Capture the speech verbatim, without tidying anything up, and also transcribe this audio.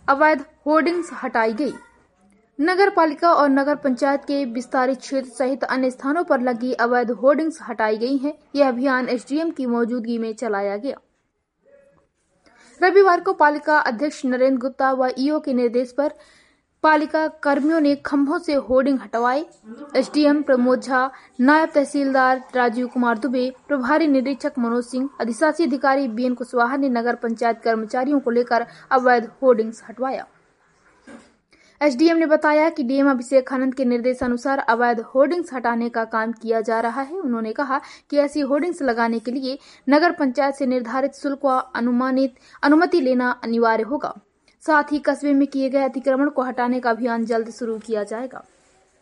अवैध होर्डिंग्स हटाई गई। नगर पालिका और नगर पंचायत के विस्तारित क्षेत्र सहित अन्य स्थानों पर लगी अवैध होर्डिंग्स हटाई गई हैं। यह अभियान एसडीएम की मौजूदगी में चलाया गया। रविवार को पालिका अध्यक्ष नरेंद्र गुप्ता व ईओ के निर्देश पर पालिका कर्मियों ने खंभों से होर्डिंग हटवाए। एसडीएम प्रमोद झा, नायब तहसीलदार राजीव कुमार दुबे, प्रभारी निरीक्षक मनोज सिंह, अधिशासी अधिकारी बीएन कुशवाहा ने नगर पंचायत कर्मचारियों को लेकर अवैध होर्डिंग्स हटवाया। एसडीएम ने बताया कि डीएम अभिषेक आनंद के निर्देशानुसार अवैध होर्डिंग्स हटाने का काम किया जा रहा है। उन्होंने कहा कि ऐसी होर्डिंग्स लगाने के लिए नगर पंचायत से निर्धारित शुल्क व अनुमानित अनुमति लेना अनिवार्य होगा। साथ ही कस्बे में किए गए अतिक्रमण को हटाने का अभियान जल्द शुरू किया जाएगा।